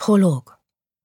Prolog.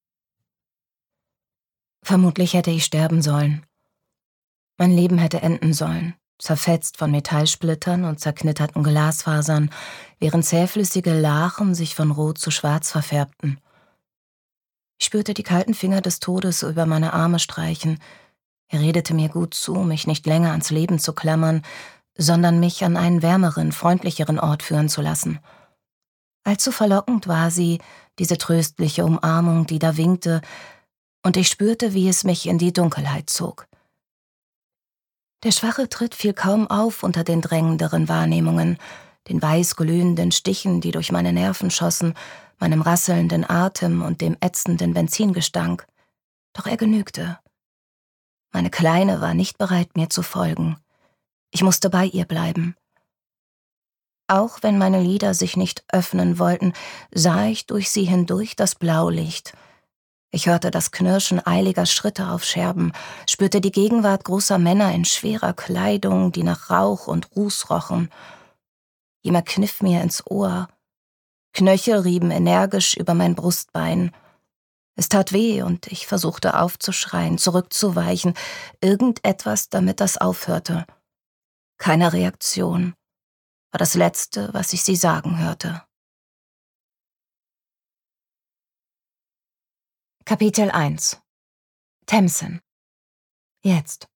Vermutlich hätte ich sterben sollen. Mein Leben hätte enden sollen, zerfetzt von Metallsplittern und zerknitterten Glasfasern, während zähflüssige Lachen sich von rot zu schwarz verfärbten. Ich spürte die kalten Finger des Todes über meine Arme streichen. Er redete mir gut zu, mich nicht länger ans Leben zu klammern, sondern mich an einen wärmeren, freundlicheren Ort führen zu lassen. Allzu verlockend war sie, diese tröstliche Umarmung, die da winkte, und ich spürte, wie es mich in die Dunkelheit zog. Der schwache Tritt fiel kaum auf unter den drängenderen Wahrnehmungen, den weiß glühenden Stichen, die durch meine Nerven schossen, meinem rasselnden Atem und dem ätzenden Benzingestank. Doch er genügte. Meine Kleine war nicht bereit, mir zu folgen. Ich musste bei ihr bleiben. Auch wenn meine Lider sich nicht öffnen wollten, sah ich durch sie hindurch das Blaulicht. Ich hörte das Knirschen eiliger Schritte auf Scherben, spürte die Gegenwart großer Männer in schwerer Kleidung, die nach Rauch und Ruß rochen. Jemand kniff mir ins Ohr. Knöchel rieben energisch über mein Brustbein. Es tat weh und ich versuchte aufzuschreien, zurückzuweichen, irgendetwas, damit das aufhörte. Keine Reaktion. War das Letzte, was ich sie sagen hörte. Kapitel 1. Tamsin. Jetzt.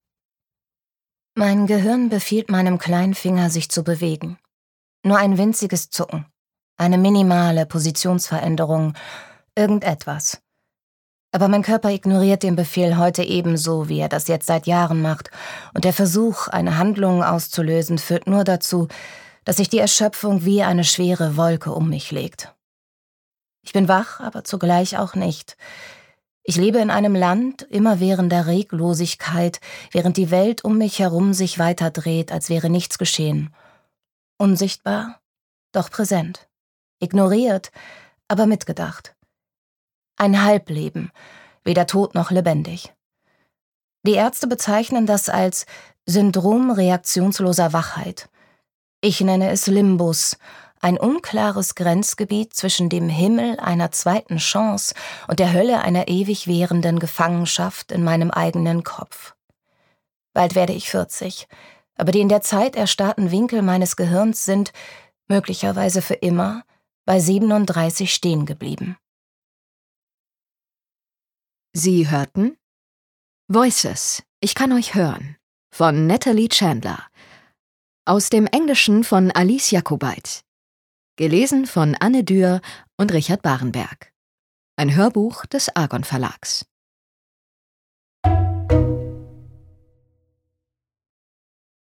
Mein Gehirn befiehlt meinem kleinen Finger, sich zu bewegen. Nur ein winziges Zucken, eine minimale Positionsveränderung, irgendetwas. Aber mein Körper ignoriert den Befehl heute ebenso, wie er das jetzt seit Jahren macht, und der Versuch, eine Handlung auszulösen, führt nur dazu, dass sich die Erschöpfung wie eine schwere Wolke um mich legt. Ich bin wach, aber zugleich auch nicht. Ich lebe in einem Land immerwährender Reglosigkeit, während die Welt um mich herum sich weiterdreht, als wäre nichts geschehen. Unsichtbar, doch präsent. Ignoriert, aber mitgedacht. Ein Halbleben, weder tot noch lebendig. Die Ärzte bezeichnen das als Syndrom reaktionsloser Wachheit. Ich nenne es Limbus, ein unklares Grenzgebiet zwischen dem Himmel einer zweiten Chance und der Hölle einer ewig währenden Gefangenschaft in meinem eigenen Kopf. Bald werde ich 40, aber die in der Zeit erstarrten Winkel meines Gehirns sind, möglicherweise für immer, bei 37 stehen geblieben. Sie hörten Voices, ich kann euch hören, von Natalie Chandler. Aus dem Englischen von Alice Jacobait. Gelesen von Anne Dürr und Richard Barenberg. Ein Hörbuch des Argon Verlags.